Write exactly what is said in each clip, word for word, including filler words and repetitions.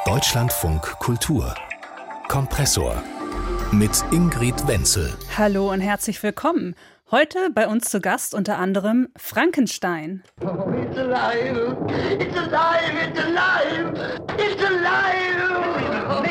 Deutschlandfunk Kultur Kompressor mit Ingrid Wenzel. Hallo und herzlich willkommen. Heute bei uns zu Gast unter anderem Frankenstein. Oh, it's alive! It's alive! It's alive! It's alive!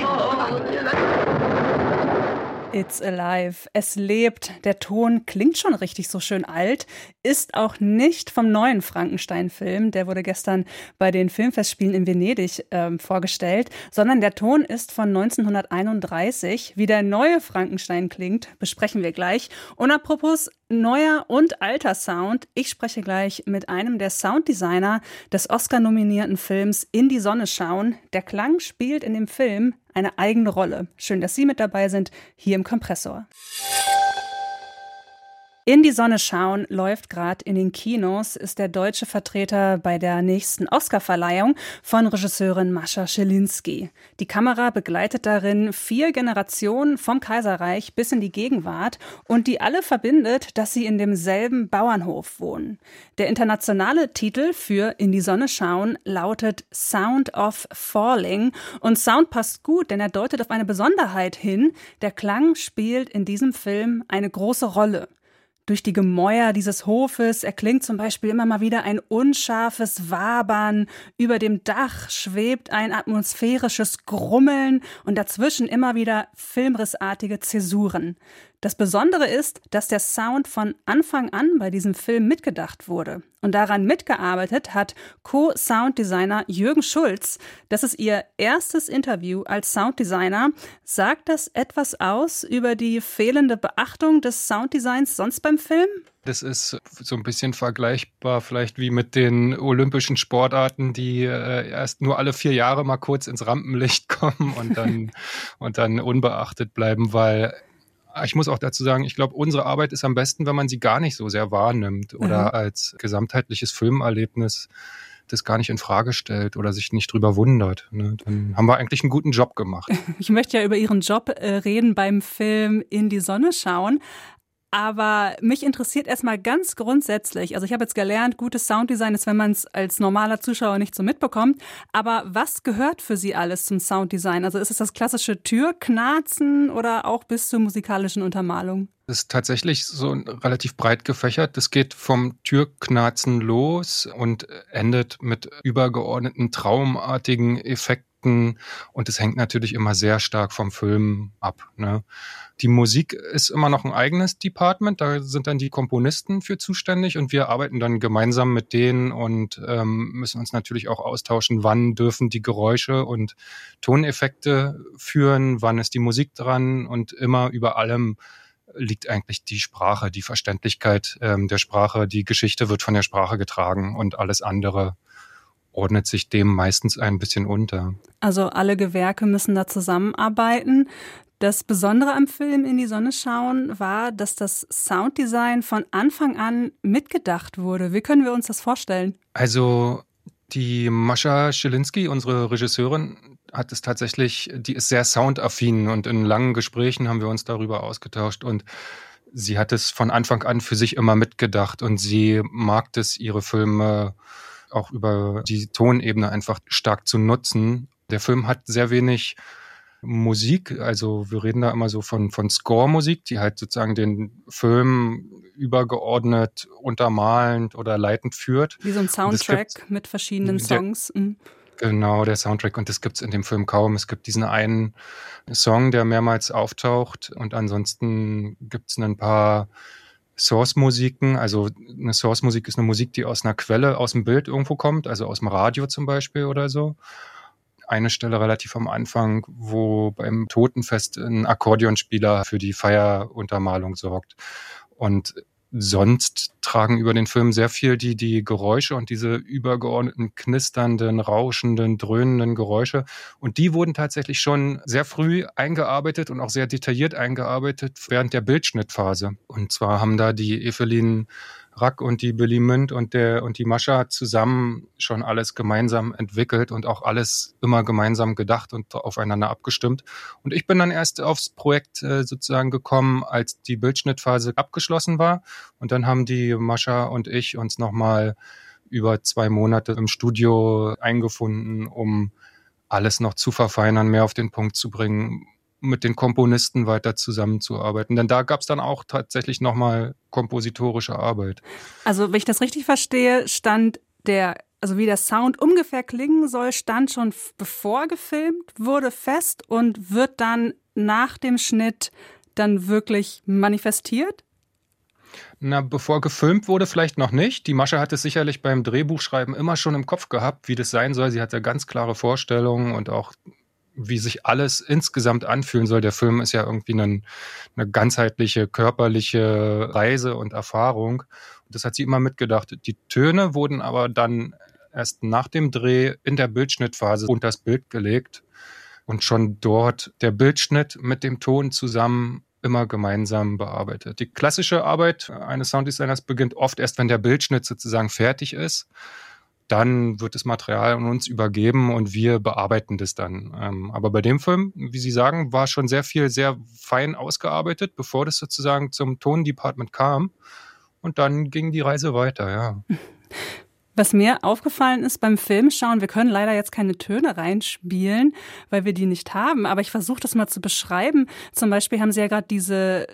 It's alive. Es lebt. Der Ton klingt schon richtig so schön alt, ist auch nicht vom neuen Frankenstein-Film, der wurde gestern bei den Filmfestspielen in Venedig ähm, vorgestellt, sondern der Ton ist von neunzehnhunderteinunddreißig. Wie der neue Frankenstein klingt, besprechen wir gleich. Und apropos neuer und alter Sound, ich spreche gleich mit einem der Sounddesigner des Oscar-nominierten Films In die Sonne schauen. Der Klang spielt in dem Film eine eigene Rolle. Schön, dass Sie mit dabei sind, hier im Kompressor. In die Sonne schauen läuft gerade in den Kinos, ist der deutsche Vertreter bei der nächsten Oscarverleihung von Regisseurin Mascha Schilinski. Die Kamera begleitet darin vier Generationen vom Kaiserreich bis in die Gegenwart und die alle verbindet, dass sie in demselben Bauernhof wohnen. Der internationale Titel für In die Sonne schauen lautet Sound of Falling und Sound passt gut, denn er deutet auf eine Besonderheit hin. Der Klang spielt in diesem Film eine große Rolle. Durch die Gemäuer dieses Hofes erklingt zum Beispiel immer mal wieder ein unscharfes Wabern. Über dem Dach schwebt ein atmosphärisches Grummeln und dazwischen immer wieder filmrissartige Zäsuren. Das Besondere ist, dass der Sound von Anfang an bei diesem Film mitgedacht wurde. Und daran mitgearbeitet hat Co-Sounddesigner Jürgen Schulz. Das ist ihr erstes Interview als Sounddesigner. Sagt das etwas aus über die fehlende Beachtung des Sounddesigns sonst beim Film? Das ist so ein bisschen vergleichbar vielleicht wie mit den olympischen Sportarten, die äh, erst nur alle vier Jahre mal kurz ins Rampenlicht kommen und dann, und dann unbeachtet bleiben, weil ich muss auch dazu sagen, ich glaube, unsere Arbeit ist am besten, wenn man sie gar nicht so sehr wahrnimmt oder mhm. als gesamtheitliches Filmerlebnis das gar nicht in Frage stellt oder sich nicht drüber wundert. Ne? Dann haben wir eigentlich einen guten Job gemacht. Ich möchte ja über Ihren Job äh, reden beim Film In die Sonne schauen. Aber mich interessiert erstmal ganz grundsätzlich, also ich habe jetzt gelernt, gutes Sounddesign ist, wenn man es als normaler Zuschauer nicht so mitbekommt. Aber was gehört für Sie alles zum Sounddesign? Also ist es das klassische Türknarzen oder auch bis zur musikalischen Untermalung? Das ist tatsächlich so relativ breit gefächert. Das geht vom Türknarzen los und endet mit übergeordneten, traumartigen Effekten. Und es hängt natürlich immer sehr stark vom Film ab. Ne? Die Musik ist immer noch ein eigenes Department. Da sind dann die Komponisten für zuständig. Und wir arbeiten dann gemeinsam mit denen und ähm, müssen uns natürlich auch austauschen, wann dürfen die Geräusche und Toneffekte führen, wann ist die Musik dran. Und immer über allem liegt eigentlich die Sprache, die Verständlichkeit ähm, der Sprache. Die Geschichte wird von der Sprache getragen und alles andere ordnet sich dem meistens ein bisschen unter. Also alle Gewerke müssen da zusammenarbeiten. Das Besondere am Film In die Sonne schauen war, dass das Sounddesign von Anfang an mitgedacht wurde. Wie können wir uns das vorstellen? Also die Mascha Schilinski, unsere Regisseurin, hat es tatsächlich, die ist sehr soundaffin und in langen Gesprächen haben wir uns darüber ausgetauscht und sie hat es von Anfang an für sich immer mitgedacht und sie mag es, ihre Filme auch über die Tonebene einfach stark zu nutzen. Der Film hat sehr wenig Musik, also wir reden da immer so von, von Score-Musik, die halt sozusagen den Film übergeordnet, untermalend oder leitend führt. Wie so ein Soundtrack mit verschiedenen Songs. Der, genau, der Soundtrack, und das gibt es in dem Film kaum. Es gibt diesen einen Song, der mehrmals auftaucht und ansonsten gibt es ein paar Source-Musiken. Also eine Source-Musik ist eine Musik, die aus einer Quelle, aus dem Bild irgendwo kommt, also aus dem Radio zum Beispiel oder so. Eine Stelle relativ am Anfang, wo beim Totenfest ein Akkordeonspieler für die Feieruntermalung sorgt. Und sonst tragen über den Film sehr viel die, die Geräusche und diese übergeordneten, knisternden, rauschenden, dröhnenden Geräusche. Und die wurden tatsächlich schon sehr früh eingearbeitet und auch sehr detailliert eingearbeitet während der Bildschnittphase. Und zwar haben da die Evelyn Rack und die Billy Münd und der und die Mascha zusammen schon alles gemeinsam entwickelt und auch alles immer gemeinsam gedacht und aufeinander abgestimmt. Und ich bin dann erst aufs Projekt äh, sozusagen gekommen, als die Bildschnittphase abgeschlossen war. Und dann haben die Mascha und ich uns nochmal über zwei Monate im Studio eingefunden, um alles noch zu verfeinern, mehr auf den Punkt zu bringen, mit den Komponisten weiter zusammenzuarbeiten. Denn da gab es dann auch tatsächlich nochmal kompositorische Arbeit. Also, wenn ich das richtig verstehe, stand der, also wie der Sound ungefähr klingen soll, stand schon bevor gefilmt wurde fest und wird dann nach dem Schnitt dann wirklich manifestiert? Na, bevor gefilmt wurde, vielleicht noch nicht. Die Mascha hat es sicherlich beim Drehbuchschreiben immer schon im Kopf gehabt, wie das sein soll. Sie hatte ganz klare Vorstellungen und auch, wie sich alles insgesamt anfühlen soll. Der Film ist ja irgendwie eine, eine ganzheitliche, körperliche Reise und Erfahrung. Und das hat sie immer mitgedacht. Die Töne wurden aber dann erst nach dem Dreh in der Bildschnittphase unter das Bild gelegt und schon dort der Bildschnitt mit dem Ton zusammen immer gemeinsam bearbeitet. Die klassische Arbeit eines Sounddesigners beginnt oft erst, wenn der Bildschnitt sozusagen fertig ist. Dann wird das Material an uns übergeben und wir bearbeiten das dann. Ähm, aber bei dem Film, wie Sie sagen, war schon sehr viel, sehr fein ausgearbeitet, bevor das sozusagen zum Tondepartment kam. Und dann ging die Reise weiter, ja. Was mir aufgefallen ist beim Filmschauen, wir können leider jetzt keine Töne reinspielen, weil wir die nicht haben, aber ich versuche das mal zu beschreiben. Zum Beispiel haben Sie ja gerade diese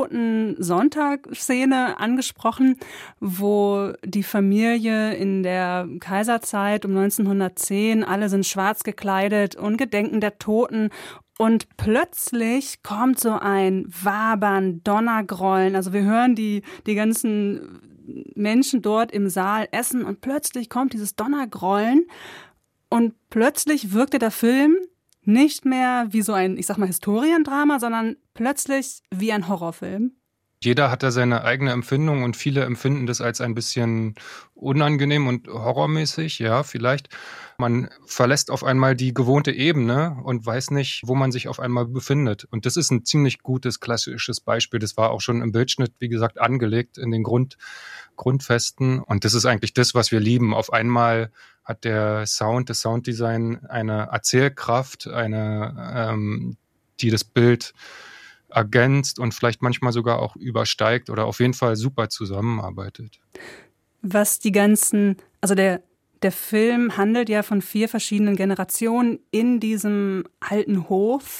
Toten-Sonntag-Szene angesprochen, wo die Familie in der Kaiserzeit um neunzehnhundertzehn, alle sind schwarz gekleidet und gedenken der Toten. Und plötzlich kommt so ein Wabern, Donnergrollen. Also wir hören die, die ganzen Menschen dort im Saal essen und plötzlich kommt dieses Donnergrollen und plötzlich wirkte der Film nicht mehr wie so ein, ich sag mal, Historiendrama, sondern plötzlich wie ein Horrorfilm. Jeder hat da seine eigene Empfindung und viele empfinden das als ein bisschen unangenehm und horrormäßig, ja, vielleicht. Man verlässt auf einmal die gewohnte Ebene und weiß nicht, wo man sich auf einmal befindet. Und das ist ein ziemlich gutes, klassisches Beispiel. Das war auch schon im Bildschnitt, wie gesagt, angelegt in den Grund, Grundfesten. Und das ist eigentlich das, was wir lieben. Auf einmal hat der Sound, das Sounddesign eine Erzählkraft, eine, ähm, die das Bild ergänzt und vielleicht manchmal sogar auch übersteigt oder auf jeden Fall super zusammenarbeitet. Was die ganzen, also der, der Film handelt ja von vier verschiedenen Generationen in diesem alten Hof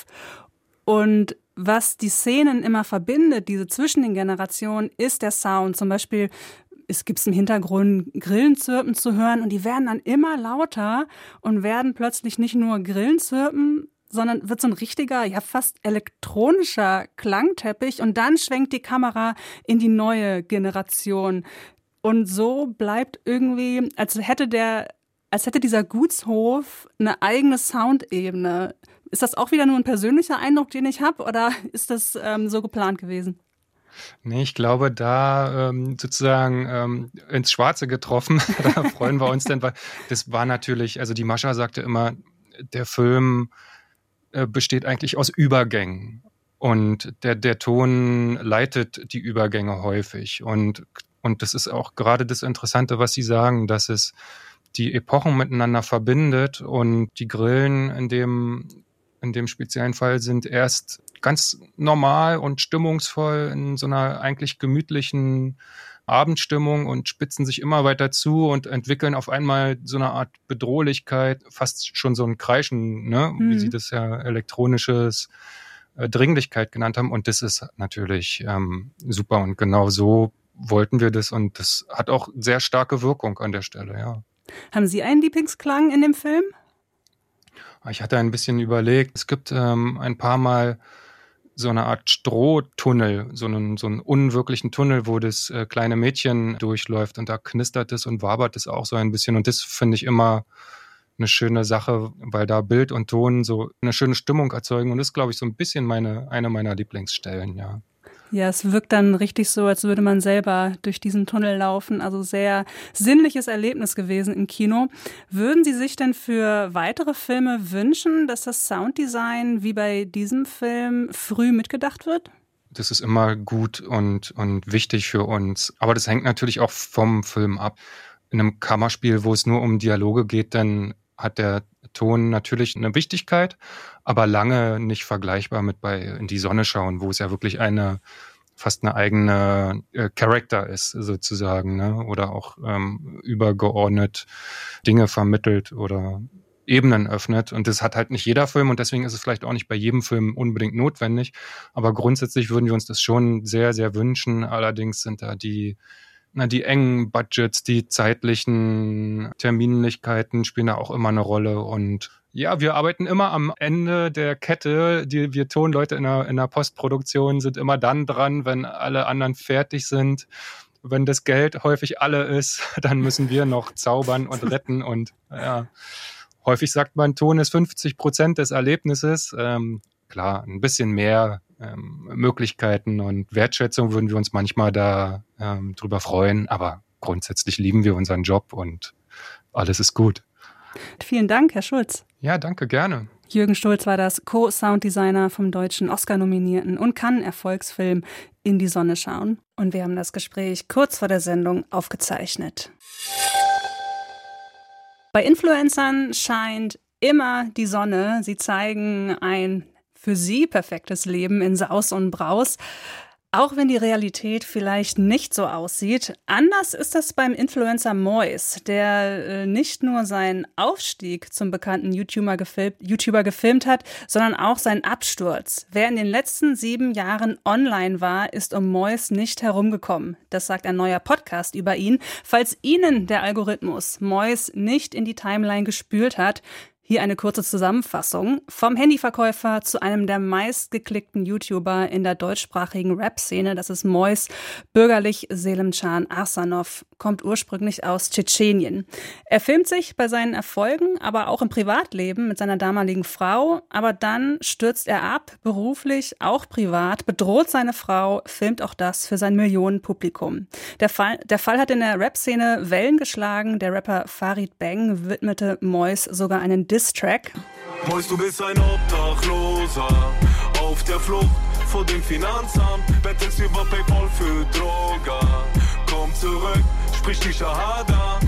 und was die Szenen immer verbindet, diese zwischen den Generationen, ist der Sound. Zum Beispiel es gibt im Hintergrund Grillenzirpen zu hören und die werden dann immer lauter und werden plötzlich nicht nur Grillenzirpen, sondern wird so ein richtiger, ja fast elektronischer Klangteppich und dann schwenkt die Kamera in die neue Generation. Und so bleibt irgendwie, als hätte der, als hätte dieser Gutshof eine eigene Soundebene. Ist das auch wieder nur ein persönlicher Eindruck, den ich habe, oder ist das ähm, so geplant gewesen? Nee, ich glaube, da ähm, sozusagen ähm, ins Schwarze getroffen, da freuen wir uns denn, weil das war natürlich, also die Mascha sagte immer, der Film besteht eigentlich aus Übergängen und der, der Ton leitet die Übergänge häufig und, und das ist auch gerade das Interessante, was Sie sagen, dass es die Epochen miteinander verbindet und die Grillen in dem, in dem speziellen Fall sind erst ganz normal und stimmungsvoll in so einer eigentlich gemütlichen Abendstimmung und spitzen sich immer weiter zu und entwickeln auf einmal so eine Art Bedrohlichkeit, fast schon so ein Kreischen, ne? Mhm. Wie Sie das ja elektronisches äh, Dringlichkeit genannt haben. Und das ist natürlich ähm, super und genau so wollten wir das und das hat auch sehr starke Wirkung an der Stelle, ja. Haben Sie einen Lieblingsklang in dem Film? Ich hatte ein bisschen überlegt, es gibt ähm, ein paar Mal so eine Art Strohtunnel, so einen, so einen unwirklichen Tunnel, wo das äh, kleine Mädchen durchläuft und da knistert es und wabert es auch so ein bisschen und das finde ich immer eine schöne Sache, weil da Bild und Ton so eine schöne Stimmung erzeugen und das ist, glaube ich, so ein bisschen meine, eine meiner Lieblingsstellen, ja. Ja, es wirkt dann richtig so, als würde man selber durch diesen Tunnel laufen. Also sehr sinnliches Erlebnis gewesen im Kino. Würden Sie sich denn für weitere Filme wünschen, dass das Sounddesign wie bei diesem Film früh mitgedacht wird? Das ist immer gut und, und wichtig für uns. Aber das hängt natürlich auch vom Film ab. In einem Kammerspiel, wo es nur um Dialoge geht, dann hat der Ton natürlich eine Wichtigkeit, aber lange nicht vergleichbar mit bei In die Sonne schauen, wo es ja wirklich eine fast eine eigene äh, Charakter ist sozusagen, ne? Oder auch ähm, übergeordnet Dinge vermittelt oder Ebenen öffnet. Und das hat halt nicht jeder Film und deswegen ist es vielleicht auch nicht bei jedem Film unbedingt notwendig. Aber grundsätzlich würden wir uns das schon sehr, sehr wünschen. Allerdings sind da die, na, die engen Budgets, die zeitlichen Terminlichkeiten spielen da auch immer eine Rolle. Und ja, wir arbeiten immer am Ende der Kette. Die, wir Tonleute in der, in der Postproduktion sind immer dann dran, wenn alle anderen fertig sind. Wenn das Geld häufig alle ist, dann müssen wir noch zaubern und retten. Und ja, häufig sagt man, Ton ist fünfzig Prozent des Erlebnisses. Ähm, klar, ein bisschen mehr ähm, Möglichkeiten und Wertschätzung würden wir uns manchmal da ähm, drüber freuen. Aber grundsätzlich lieben wir unseren Job und alles ist gut. Vielen Dank, Herr Schulz. Ja, danke, gerne. Jürgen Stulz war das Co-Sounddesigner vom deutschen Oscar-nominierten und Cannes-Erfolgsfilm In die Sonne schauen. Und wir haben das Gespräch kurz vor der Sendung aufgezeichnet. Bei Influencern scheint immer die Sonne. Sie zeigen ein für sie perfektes Leben in Saus und Braus. Auch wenn die Realität vielleicht nicht so aussieht. Anders ist das beim Influencer Mois, der äh, nicht nur seinen Aufstieg zum bekannten YouTuber gefilmt, YouTuber gefilmt hat, sondern auch seinen Absturz. Wer in den letzten sieben Jahren online war, ist um Mois nicht herumgekommen. Das sagt ein neuer Podcast über ihn. Falls Ihnen der Algorithmus Mois nicht in die Timeline gespült hat, hier eine kurze Zusammenfassung. Vom Handyverkäufer zu einem der meistgeklickten YouTuber in der deutschsprachigen Rap-Szene, das ist Mois, bürgerlich Selimcan Arsanov, kommt ursprünglich aus Tschetschenien. Er filmt sich bei seinen Erfolgen, aber auch im Privatleben mit seiner damaligen Frau. Aber dann stürzt er ab, beruflich, auch privat, bedroht seine Frau, filmt auch das für sein Millionenpublikum. Der Fall, der Fall hat in der Rap-Szene Wellen geschlagen. Der Rapper Farid Bang widmete Mois sogar einen Diss-Track. Mois, du bist ein Obdachloser, auf der Flucht vor dem Finanzamt, bettelst über PayPal für Droger, komm zurück, sprich die Shahada.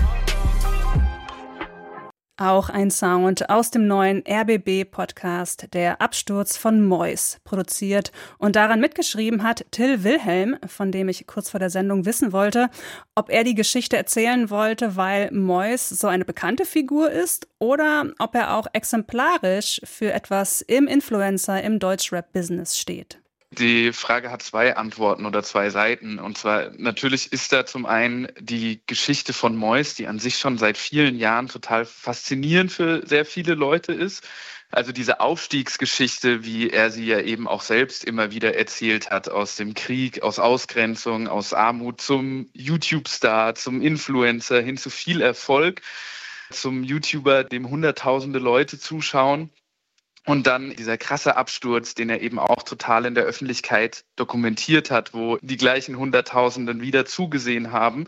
Auch ein Sound aus dem neuen R B B-Podcast Der Absturz von Mois, produziert und daran mitgeschrieben hat Till Wilhelm, von dem ich kurz vor der Sendung wissen wollte, ob er die Geschichte erzählen wollte, weil Mois so eine bekannte Figur ist oder ob er auch exemplarisch für etwas im Influencer, im Deutschrap-Business steht. Die Frage hat zwei Antworten oder zwei Seiten. Und zwar, natürlich ist da zum einen die Geschichte von Mois, die an sich schon seit vielen Jahren total faszinierend für sehr viele Leute ist. Also diese Aufstiegsgeschichte, wie er sie ja eben auch selbst immer wieder erzählt hat, aus dem Krieg, aus Ausgrenzung, aus Armut zum YouTube-Star, zum Influencer, hin zu viel Erfolg, zum YouTuber, dem hunderttausende Leute zuschauen. Und dann dieser krasse Absturz, den er eben auch total in der Öffentlichkeit dokumentiert hat, wo die gleichen Hunderttausenden wieder zugesehen haben.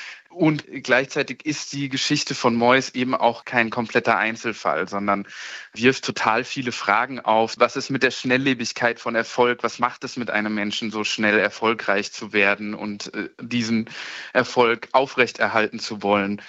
Und gleichzeitig ist die Geschichte von Mois eben auch kein kompletter Einzelfall, sondern wirft total viele Fragen auf. Was ist mit der Schnelllebigkeit von Erfolg? Was macht es mit einem Menschen, so schnell erfolgreich zu werden und äh, diesen Erfolg aufrechterhalten zu wollen?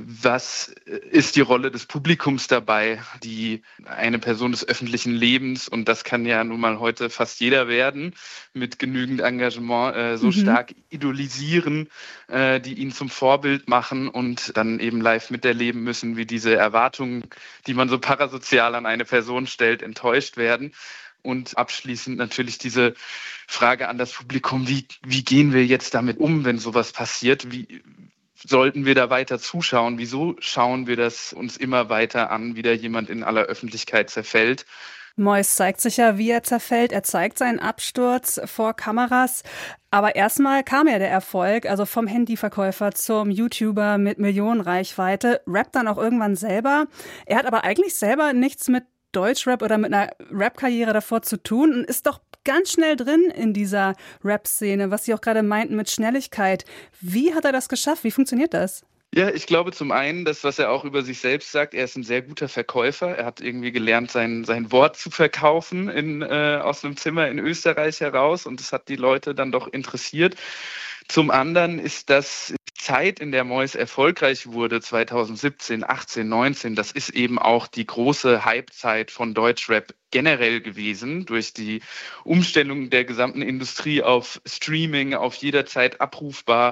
Was ist die Rolle des Publikums dabei, die eine Person des öffentlichen Lebens, und das kann ja nun mal heute fast jeder werden, mit genügend Engagement äh, so mhm. stark idolisieren, äh, die ihn zum Vorbild machen und dann eben live miterleben müssen, wie diese Erwartungen, die man so parasozial an eine Person stellt, enttäuscht werden. Und abschließend natürlich diese Frage an das Publikum, wie, wie gehen wir jetzt damit um, wenn sowas passiert? Wie sollten wir da weiter zuschauen? Wieso schauen wir das uns immer weiter an, wie da jemand in aller Öffentlichkeit zerfällt? Mois zeigt sich ja, wie er zerfällt. Er zeigt seinen Absturz vor Kameras. Aber erstmal kam ja der Erfolg, also vom Handyverkäufer zum YouTuber mit Millionenreichweite, rappt dann auch irgendwann selber. Er hat aber eigentlich selber nichts mit Deutschrap oder mit einer Rap-Karriere davor zu tun und ist doch ganz schnell drin in dieser Rap-Szene, was Sie auch gerade meinten mit Schnelligkeit. Wie hat er das geschafft? Wie funktioniert das? Ja, ich glaube zum einen, das, was er auch über sich selbst sagt, er ist ein sehr guter Verkäufer. Er hat irgendwie gelernt, sein, sein Wort zu verkaufen in, äh, aus einem Zimmer in Österreich heraus, und das hat die Leute dann doch interessiert. Zum anderen ist das die Zeit, in der Mois erfolgreich wurde, zweitausendsiebzehn, achtzehn, neunzehn, das ist eben auch die große Hypezeit von Deutschrap generell gewesen, durch die Umstellung der gesamten Industrie auf Streaming, auf jederzeit abrufbar.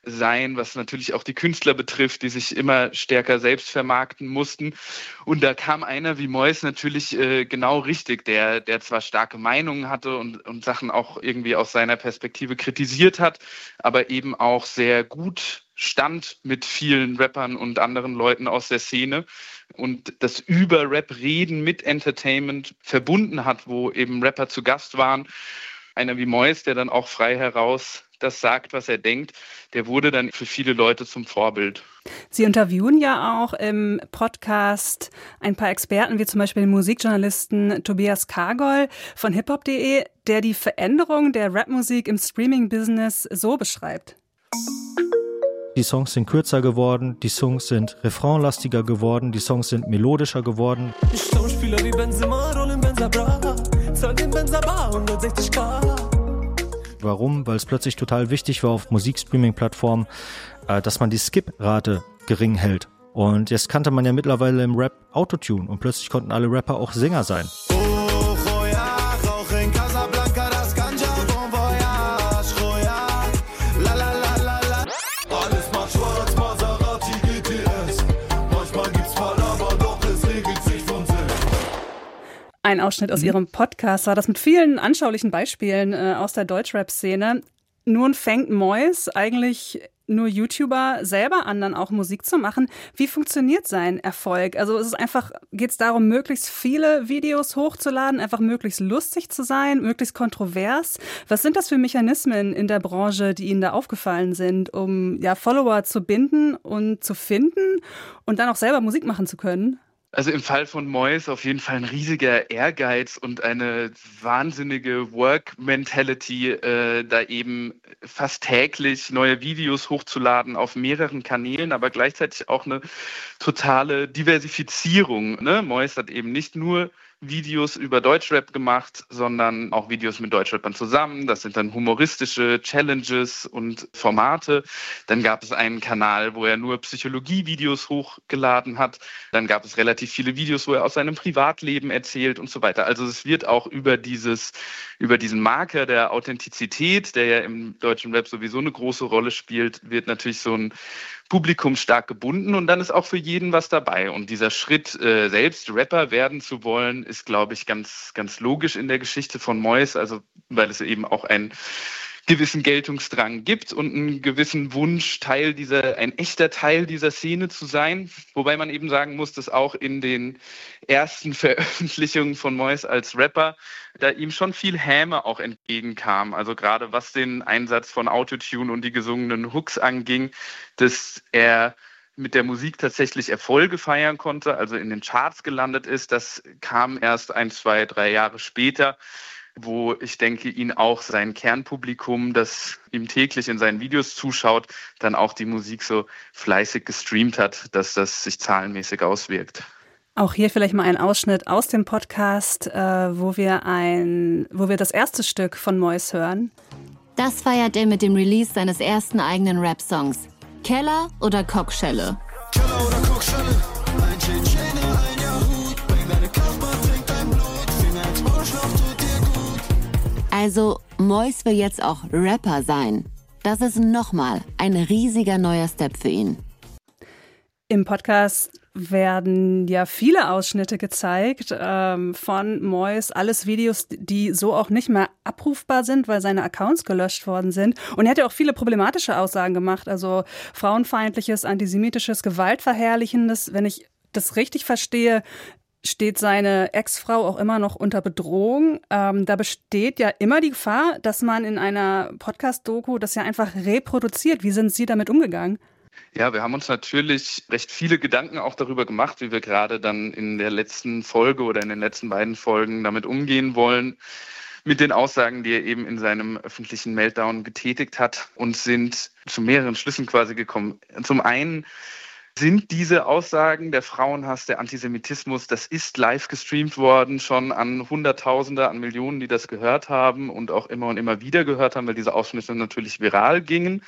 sein, was natürlich auch die Künstler betrifft, die sich immer stärker selbst vermarkten mussten. Und da kam einer wie Mois natürlich äh, genau richtig, der, der zwar starke Meinungen hatte und, und Sachen auch irgendwie aus seiner Perspektive kritisiert hat, aber eben auch sehr gut stand mit vielen Rappern und anderen Leuten aus der Szene und das über Rap reden mit Entertainment verbunden hat, wo eben Rapper zu Gast waren. Einer wie Mois, der dann auch frei heraus das sagt, was er denkt, der wurde dann für viele Leute zum Vorbild. Sie interviewen ja auch im Podcast ein paar Experten, wie zum Beispiel den Musikjournalisten Tobias Kargol von hiphop punkt de, der die Veränderung der Rapmusik im Streaming-Business so beschreibt. Die Songs sind kürzer geworden, die Songs sind refrainlastiger geworden, die Songs sind melodischer geworden. Ich Schauspieler wie Benzema, rollen Benza Bra, zahl den Benza Bar hundertsechzigtausend. Warum? Weil es plötzlich total wichtig war auf Musikstreaming-Plattformen, äh, dass man die Skip-Rate gering hält. Und jetzt kannte man ja mittlerweile im Rap Autotune und plötzlich konnten alle Rapper auch Sänger sein. Ein Ausschnitt aus mhm. Ihrem Podcast war das mit vielen anschaulichen Beispielen äh, aus der Deutschrap-Szene. Nun fängt Mois eigentlich nur YouTuber selber an, dann auch Musik zu machen. Wie funktioniert sein Erfolg? Also ist es einfach, geht es darum, möglichst viele Videos hochzuladen, einfach möglichst lustig zu sein, möglichst kontrovers? Was sind das für Mechanismen in der Branche, die Ihnen da aufgefallen sind, um ja Follower zu binden und zu finden und dann auch selber Musik machen zu können? Also im Fall von Mois auf jeden Fall ein riesiger Ehrgeiz und eine wahnsinnige Work-Mentality, äh, da eben fast täglich neue Videos hochzuladen auf mehreren Kanälen, aber gleichzeitig auch eine totale Diversifizierung. Ne? Mois hat eben nicht nur Videos über Deutschrap gemacht, sondern auch Videos mit Deutschrappern zusammen. Das sind dann humoristische Challenges und Formate. Dann gab es einen Kanal, wo er nur Psychologie-Videos hochgeladen hat. Dann gab es relativ viele Videos, wo er aus seinem Privatleben erzählt und so weiter. Also es wird auch über dieses, über diesen Marker der Authentizität, der ja im deutschen Rap sowieso eine große Rolle spielt, wird natürlich so ein Publikum stark gebunden und dann ist auch für jeden was dabei. Und dieser Schritt, äh, selbst Rapper werden zu wollen, ist, glaube ich, ganz, ganz logisch in der Geschichte von Mois, also weil es eben auch einen gewissen Geltungsdrang gibt und einen gewissen Wunsch, Teil dieser, ein echter Teil dieser Szene zu sein. Wobei man eben sagen muss, dass auch in den ersten Veröffentlichungen von Mois als Rapper da ihm schon viel Häme auch entgegenkam. Also gerade was den Einsatz von Autotune und die gesungenen Hooks anging, dass er mit der Musik tatsächlich Erfolge feiern konnte, also in den Charts gelandet ist. Das kam erst ein, zwei, drei Jahre später, wo ich denke, ihn auch sein Kernpublikum, das ihm täglich in seinen Videos zuschaut, dann auch die Musik so fleißig gestreamt hat, dass das sich zahlenmäßig auswirkt. Auch hier vielleicht mal ein Ausschnitt aus dem Podcast, äh, wo wir ein, wo wir das erste Stück von Mois hören. Das feiert er mit dem Release seines ersten eigenen Rap-Songs. Keller oder Kockschelle? Keller oder Kockschelle? Ein Tschetschene, ein Jahut. Bring deine Körper, trink dein Blut. Finger ins Maul, Schlaf tut dir gut. Also, Mois will jetzt auch Rapper sein. Das ist nochmal ein riesiger neuer Step für ihn. Im Podcast werden ja viele Ausschnitte gezeigt ähm, von Mois, alles Videos, die so auch nicht mehr abrufbar sind, weil seine Accounts gelöscht worden sind. Und er hat ja auch viele problematische Aussagen gemacht, also frauenfeindliches, antisemitisches, gewaltverherrlichendes. Wenn ich das richtig verstehe, steht seine Ex-Frau auch immer noch unter Bedrohung. Ähm, da besteht ja immer die Gefahr, dass man in einer Podcast-Doku das ja einfach reproduziert. Wie sind Sie damit umgegangen? Ja, wir haben uns natürlich recht viele Gedanken auch darüber gemacht, wie wir gerade dann in der letzten Folge oder in den letzten beiden Folgen damit umgehen wollen, mit den Aussagen, die er eben in seinem öffentlichen Meltdown getätigt hat, und sind zu mehreren Schlüssen quasi gekommen. Zum einen sind diese Aussagen, der Frauenhass, der Antisemitismus, das ist live gestreamt worden, schon an Hunderttausende, an Millionen, die das gehört haben und auch immer und immer wieder gehört haben, weil diese Ausschnitte natürlich viral gingen.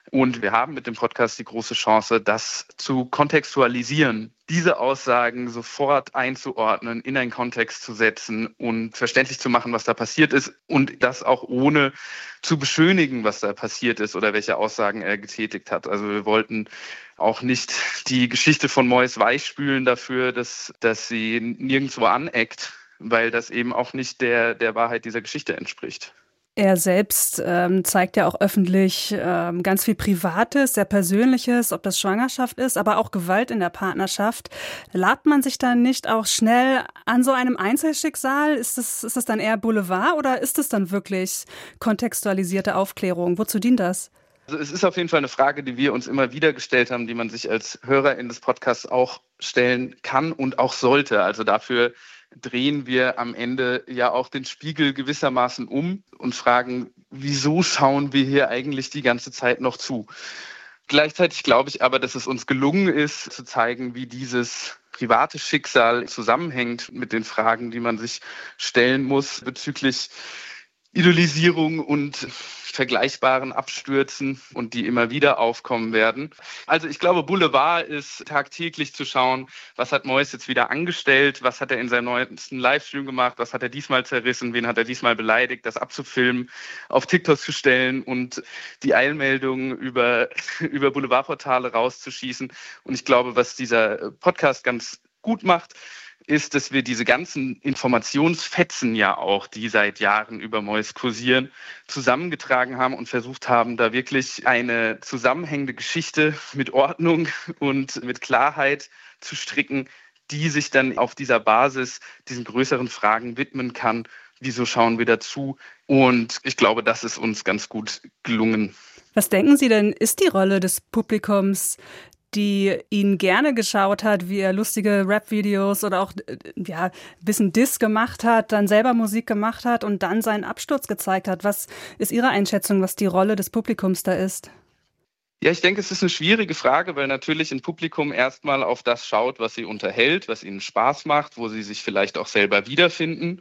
Und wir haben mit dem Podcast die große Chance, das zu kontextualisieren, diese Aussagen sofort einzuordnen, in einen Kontext zu setzen und verständlich zu machen, was da passiert ist und das auch ohne zu beschönigen, was da passiert ist oder welche Aussagen er getätigt hat. Also wir wollten auch nicht die Geschichte von Mois weichspülen dafür, dass, dass sie nirgendwo aneckt, weil das eben auch nicht der, der Wahrheit dieser Geschichte entspricht. Er selbst ähm, zeigt ja auch öffentlich ähm, ganz viel Privates, sehr Persönliches, ob das Schwangerschaft ist, aber auch Gewalt in der Partnerschaft. Labt man sich dann nicht auch schnell an so einem Einzelschicksal? Ist das, ist das dann eher Boulevard oder ist es dann wirklich kontextualisierte Aufklärung? Wozu dient das? Also es ist auf jeden Fall eine Frage, die wir uns immer wieder gestellt haben, die man sich als Hörerin des Podcasts auch stellen kann und auch sollte. Also dafür drehen wir am Ende ja auch den Spiegel gewissermaßen um und fragen, wieso schauen wir hier eigentlich die ganze Zeit noch zu? Gleichzeitig glaube ich aber, dass es uns gelungen ist, zu zeigen, wie dieses private Schicksal zusammenhängt mit den Fragen, die man sich stellen muss bezüglich Idolisierung und vergleichbaren Abstürzen und die immer wieder aufkommen werden. Also ich glaube, Boulevard ist tagtäglich zu schauen, was hat Mois jetzt wieder angestellt, was hat er in seinem neuesten Livestream gemacht, was hat er diesmal zerrissen, wen hat er diesmal beleidigt, das abzufilmen, auf TikTok zu stellen und die Eilmeldungen über, über Boulevardportale rauszuschießen. Und ich glaube, was dieser Podcast ganz gut macht, ist, dass wir diese ganzen Informationsfetzen ja auch, die seit Jahren über Mois kursieren, zusammengetragen haben und versucht haben, da wirklich eine zusammenhängende Geschichte mit Ordnung und mit Klarheit zu stricken, die sich dann auf dieser Basis diesen größeren Fragen widmen kann. Wieso schauen wir dazu? Und ich glaube, das ist uns ganz gut gelungen. Was denken Sie denn, ist die Rolle des Publikums, die ihn gerne geschaut hat, wie er lustige Rap-Videos oder auch ja, ein bisschen Diss gemacht hat, dann selber Musik gemacht hat und dann seinen Absturz gezeigt hat? Was ist Ihre Einschätzung, was die Rolle des Publikums da ist? Ja, ich denke, es ist eine schwierige Frage, weil natürlich ein Publikum erstmal auf das schaut, was sie unterhält, was ihnen Spaß macht, wo sie sich vielleicht auch selber wiederfinden.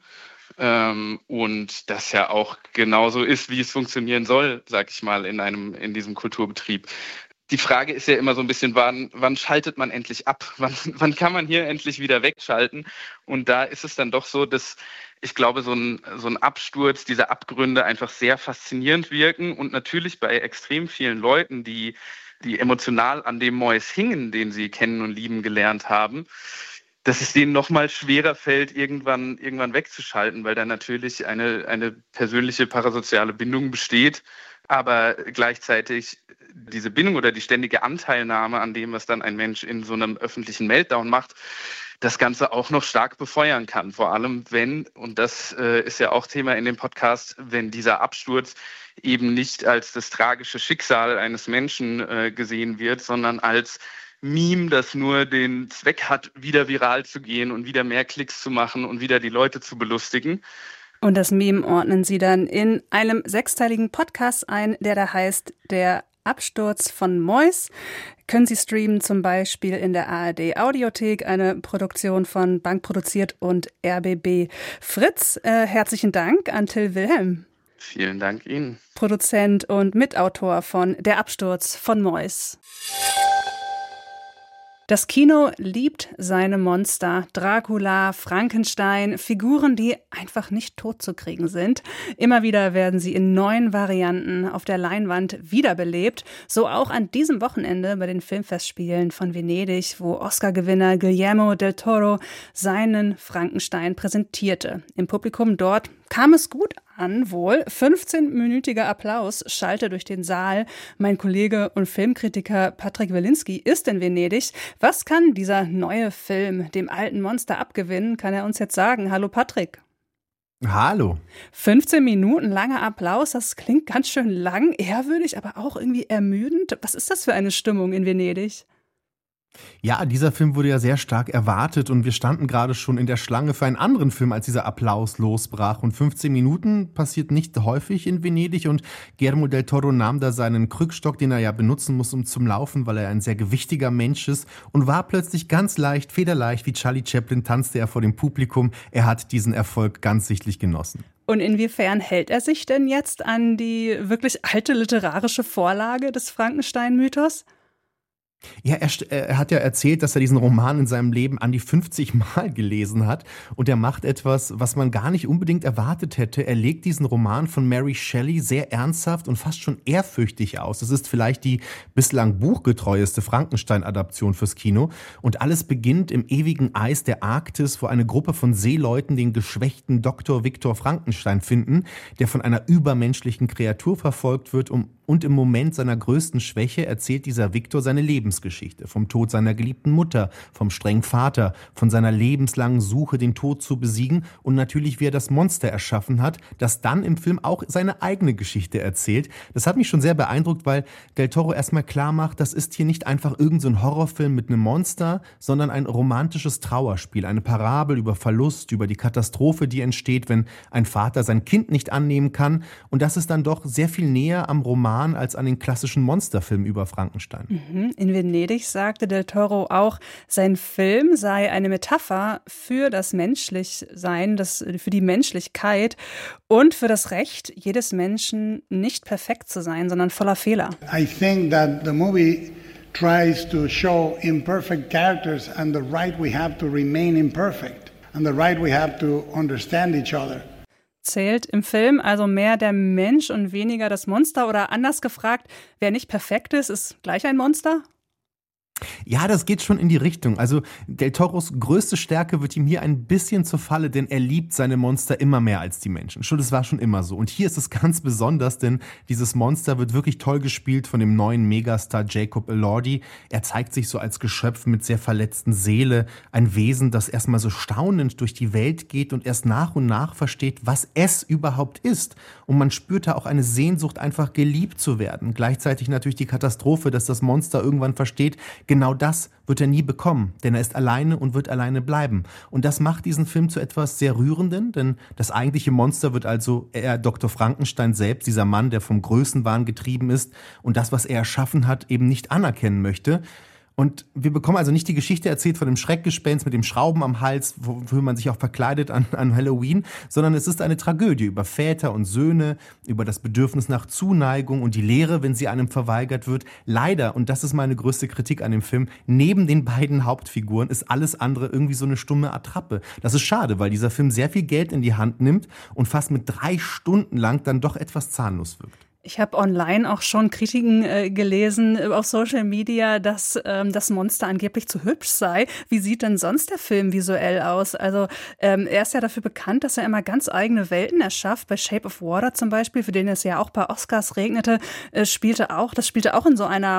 Ähm, und das ja auch genauso ist, wie es funktionieren soll, sag ich mal, in einem, in diesem Kulturbetrieb. Die Frage ist ja immer so ein bisschen, wann, wann schaltet man endlich ab? Wann, wann kann man hier endlich wieder wegschalten? Und da ist es dann doch so, dass ich glaube, so ein, so ein Absturz, diese Abgründe einfach sehr faszinierend wirken und natürlich bei extrem vielen Leuten, die, die emotional an dem Mois hingen, den sie kennen und lieben gelernt haben, dass es denen noch mal schwerer fällt, irgendwann, irgendwann wegzuschalten, weil da natürlich eine, eine persönliche parasoziale Bindung besteht, aber gleichzeitig diese Bindung oder die ständige Anteilnahme an dem, was dann ein Mensch in so einem öffentlichen Meltdown macht, das Ganze auch noch stark befeuern kann. Vor allem, wenn, und das äh, ist ja auch Thema in dem Podcast, wenn dieser Absturz eben nicht als das tragische Schicksal eines Menschen äh, gesehen wird, sondern als Meme, das nur den Zweck hat, wieder viral zu gehen und wieder mehr Klicks zu machen und wieder die Leute zu belustigen. Und das Meme ordnen Sie dann in einem sechsteiligen Podcast ein, der da heißt Der Absturz von Mois. Können Sie streamen, zum Beispiel in der A R D Audiothek, eine Produktion von Bank Produziert und R B B Fritz. Äh, herzlichen Dank an Till Wilhelm. Vielen Dank Ihnen. Produzent und Mitautor von Der Absturz von Mois. Das Kino liebt seine Monster. Dracula, Frankenstein, Figuren, die einfach nicht totzukriegen sind. Immer wieder werden sie in neuen Varianten auf der Leinwand wiederbelebt. So auch an diesem Wochenende bei den Filmfestspielen von Venedig, wo Oscar-Gewinner Guillermo del Toro seinen Frankenstein präsentierte. Im Publikum dort kam es gut an, wohl. fünfzehnminütiger Applaus schallte durch den Saal. Mein Kollege und Filmkritiker Patrick Wilinski ist in Venedig. Was kann dieser neue Film dem alten Monster abgewinnen, kann er uns jetzt sagen. Hallo Patrick. Hallo. fünfzehn Minuten langer Applaus, das klingt ganz schön lang, ehrwürdig, aber auch irgendwie ermüdend. Was ist das für eine Stimmung in Venedig? Ja, dieser Film wurde ja sehr stark erwartet und wir standen gerade schon in der Schlange für einen anderen Film, als dieser Applaus losbrach. Und fünfzehn Minuten passiert nicht häufig in Venedig und Guillermo del Toro nahm da seinen Krückstock, den er ja benutzen muss, um zum Laufen, weil er ein sehr gewichtiger Mensch ist und war plötzlich ganz leicht, federleicht, wie Charlie Chaplin tanzte er vor dem Publikum. Er hat diesen Erfolg ganz sichtlich genossen. Und inwiefern hält er sich denn jetzt an die wirklich alte literarische Vorlage des Frankenstein-Mythos? Ja, er, er hat ja erzählt, dass er diesen Roman in seinem Leben an die fünfzig Mal gelesen hat und er macht etwas, was man gar nicht unbedingt erwartet hätte. Er legt diesen Roman von Mary Shelley sehr ernsthaft und fast schon ehrfürchtig aus. Es ist vielleicht die bislang buchgetreueste Frankenstein-Adaption fürs Kino und alles beginnt im ewigen Eis der Arktis, wo eine Gruppe von Seeleuten den geschwächten Doktor Viktor Frankenstein finden, der von einer übermenschlichen Kreatur verfolgt wird, um Und im Moment seiner größten Schwäche erzählt dieser Viktor seine Lebensgeschichte. Vom Tod seiner geliebten Mutter, vom strengen Vater, von seiner lebenslangen Suche, den Tod zu besiegen und natürlich, wie er das Monster erschaffen hat, das dann im Film auch seine eigene Geschichte erzählt. Das hat mich schon sehr beeindruckt, weil Del Toro erstmal klar macht, das ist hier nicht einfach irgend so ein Horrorfilm mit einem Monster, sondern ein romantisches Trauerspiel, eine Parabel über Verlust, über die Katastrophe, die entsteht, wenn ein Vater sein Kind nicht annehmen kann. Und das ist dann doch sehr viel näher am Roman als an den klassischen Monsterfilm über Frankenstein. Mhm. In Venedig sagte Del Toro auch, sein Film sei eine Metapher für das Menschlichsein, das, für die Menschlichkeit und für das Recht jedes Menschen, nicht perfekt zu sein, sondern voller Fehler. I think that the movie tries to show imperfect characters and the right we have to remain imperfect and the right we have to understand each other. Zählt im Film also mehr der Mensch und weniger das Monster? Oder anders gefragt, wer nicht perfekt ist, ist gleich ein Monster? Ja, das geht schon in die Richtung. Also Del Toros größte Stärke wird ihm hier ein bisschen zur Falle, denn er liebt seine Monster immer mehr als die Menschen. Schon, das war schon immer so. Und hier ist es ganz besonders, denn dieses Monster wird wirklich toll gespielt von dem neuen Megastar Jacob Elordi. Er zeigt sich so als Geschöpf mit sehr verletzten Seele, ein Wesen, das erstmal so staunend durch die Welt geht und erst nach und nach versteht, was es überhaupt ist. Und man spürt da auch eine Sehnsucht, einfach geliebt zu werden. Gleichzeitig natürlich die Katastrophe, dass das Monster irgendwann versteht, genau das wird er nie bekommen, denn er ist alleine und wird alleine bleiben. Und das macht diesen Film zu etwas sehr Rührenden, denn das eigentliche Monster wird also eher Doktor Frankenstein selbst, dieser Mann, der vom Größenwahn getrieben ist und das, was er erschaffen hat, eben nicht anerkennen möchte. Und wir bekommen also nicht die Geschichte erzählt von dem Schreckgespenst mit dem Schrauben am Hals, wofür man sich auch verkleidet an, an Halloween, sondern es ist eine Tragödie über Väter und Söhne, über das Bedürfnis nach Zuneigung und die Leere, wenn sie einem verweigert wird. Leider, und das ist meine größte Kritik an dem Film, neben den beiden Hauptfiguren ist alles andere irgendwie so eine stumme Attrappe. Das ist schade, weil dieser Film sehr viel Geld in die Hand nimmt und fast mit drei Stunden lang dann doch etwas zahnlos wirkt. Ich habe online auch schon Kritiken äh, gelesen äh, auf Social Media, dass ähm, das Monster angeblich zu hübsch sei. Wie sieht denn sonst der Film visuell aus? Also ähm, er ist ja dafür bekannt, dass er immer ganz eigene Welten erschafft. Bei Shape of Water zum Beispiel, für den es ja auch bei Oscars regnete, äh, spielte auch, das spielte auch in so einer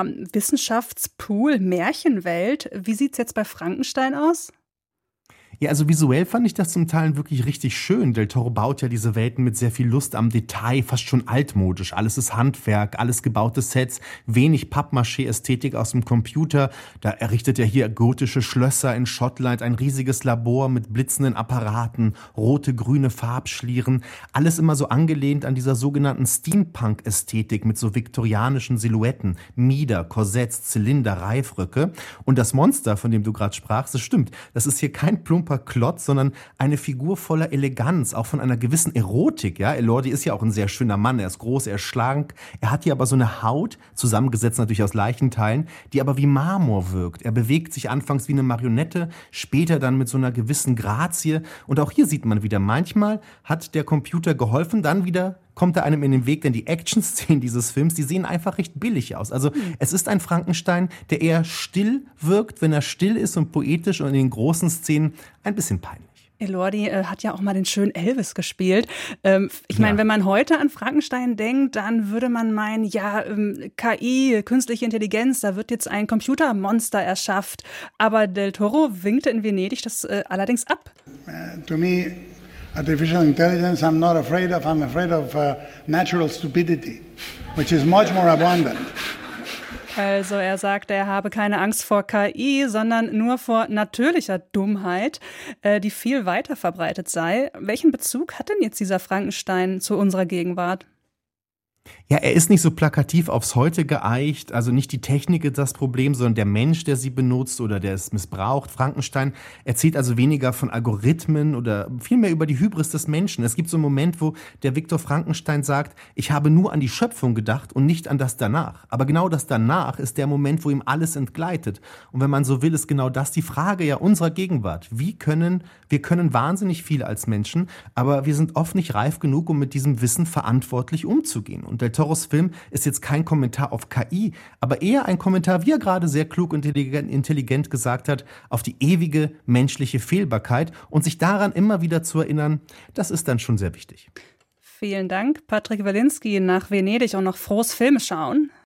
Wissenschaftspool-Märchenwelt. Wie sieht's jetzt bei Frankenstein aus? Ja, also visuell fand ich das zum Teil wirklich richtig schön. Del Toro baut ja diese Welten mit sehr viel Lust am Detail, fast schon altmodisch. Alles ist Handwerk, alles gebaute Sets, wenig Pappmaché-Ästhetik aus dem Computer. Da errichtet er hier gotische Schlösser in Schottland, ein riesiges Labor mit blitzenden Apparaten, rote, grüne Farbschlieren. Alles immer so angelehnt an dieser sogenannten Steampunk-Ästhetik mit so viktorianischen Silhouetten, Mieder, Korsetts, Zylinder, Reifröcke. Und das Monster, von dem du gerade sprachst, das stimmt. Das ist hier kein plumper Klotz, sondern eine Figur voller Eleganz, auch von einer gewissen Erotik. Ja, Elordi ist ja auch ein sehr schöner Mann, er ist groß, er ist schlank, er hat hier aber so eine Haut, zusammengesetzt natürlich aus Leichenteilen, die aber wie Marmor wirkt. Er bewegt sich anfangs wie eine Marionette, später dann mit so einer gewissen Grazie und auch hier sieht man wieder, manchmal hat der Computer geholfen, dann wieder kommt er einem in den Weg, denn die Action-Szenen dieses Films, die sehen einfach recht billig aus. Also mhm. es ist ein Frankenstein, der eher still wirkt, wenn er still ist und poetisch und in den großen Szenen ein bisschen peinlich. Elordi äh, hat ja auch mal den schönen Elvis gespielt. Ähm, ich meine, ja. wenn man heute an Frankenstein denkt, dann würde man meinen, ja, ähm, K I, künstliche Intelligenz, da wird jetzt ein Computermonster erschafft. Aber Del Toro winkte in Venedig das äh, allerdings ab. Uh, to me, artificial intelligence, I'm not afraid of. I'm afraid of uh, natural stupidity, which is much more abundant. Also er sagt, er habe keine Angst vor K I, sondern nur vor natürlicher Dummheit, äh, die viel weiter verbreitet sei. Welchen Bezug hat denn jetzt dieser Frankenstein zu unserer Gegenwart? Ja, er ist nicht so plakativ aufs Heute geeicht, also nicht die Technik ist das Problem, sondern der Mensch, der sie benutzt oder der es missbraucht. Frankenstein erzählt also weniger von Algorithmen oder vielmehr über die Hybris des Menschen. Es gibt so einen Moment, wo der Viktor Frankenstein sagt, ich habe nur an die Schöpfung gedacht und nicht an das Danach. Aber genau das Danach ist der Moment, wo ihm alles entgleitet. Und wenn man so will, ist genau das die Frage ja unserer Gegenwart. Wie können, wir können wahnsinnig viel als Menschen, aber wir sind oft nicht reif genug, um mit diesem Wissen verantwortlich umzugehen. Und Del Toros Film ist jetzt kein Kommentar auf K I, aber eher ein Kommentar, wie er gerade sehr klug und intelligent, intelligent gesagt hat, auf die ewige menschliche Fehlbarkeit und sich daran immer wieder zu erinnern, das ist dann schon sehr wichtig. Vielen Dank, Patrick Walinski nach Venedig und noch frohes Filmeschauen.